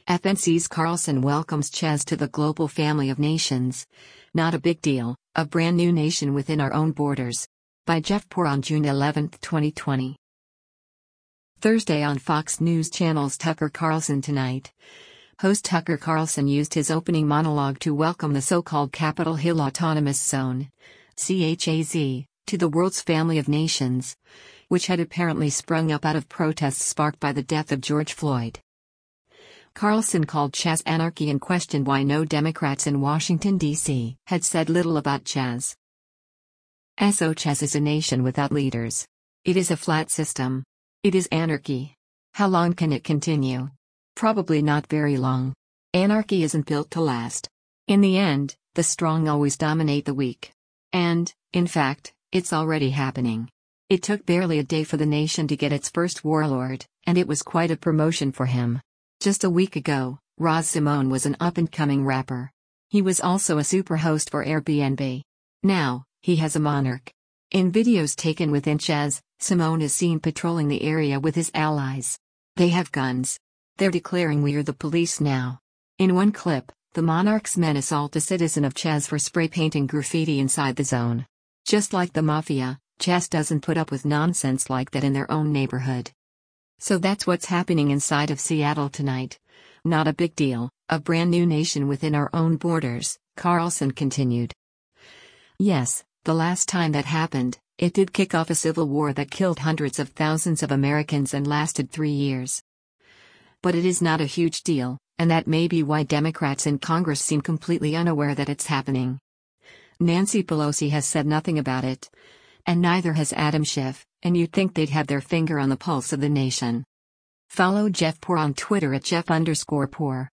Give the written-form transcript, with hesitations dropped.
FNC's Carlson welcomes Chaz to the global family of nations. Not a big deal, a brand new nation within our own borders. By Jeff Poor on June 11, 2020. Thursday on Fox News Channel's Tucker Carlson Tonight. Host Tucker Carlson used his opening monologue to welcome the so-called Capitol Hill Autonomous Zone, CHAZ, to the world's family of nations, which had apparently sprung up out of protests sparked by the death of George Floyd. Carlson called Chaz anarchy and questioned why no Democrats in Washington, D.C. had said little about Chaz. Chaz is a nation without leaders. It is a flat system. It is anarchy. How long can it continue? Probably not very long. Anarchy isn't built to last. In the end, the strong always dominate the weak. And, in fact, it's already happening. It took barely a day for the nation to get its first warlord, and it was quite a promotion for him. Just a week ago, Roz Simone was an up-and-coming rapper. He was also a superhost for Airbnb. Now, he has a monarch. In videos taken within Chaz, Simone is seen patrolling the area with his allies. They have guns. They're declaring "we're the police now." In one clip, the monarch's men assault a citizen of Chaz for spray painting graffiti inside the zone. Just like the mafia, Chaz doesn't put up with nonsense like that in their own neighborhood. So that's what's happening inside of Seattle tonight. Not a big deal, a brand new nation within our own borders, Carlson continued. Yes, the last time that happened, it did kick off a civil war that killed hundreds of thousands of Americans and lasted 3 years. But it is not a huge deal, and that may be why Democrats in Congress seem completely unaware that it's happening. Nancy Pelosi has said nothing about it. And neither has Adam Schiff, and you'd think they'd have their finger on the pulse of the nation. Follow Jeff Poor on Twitter at Jeff_Poor.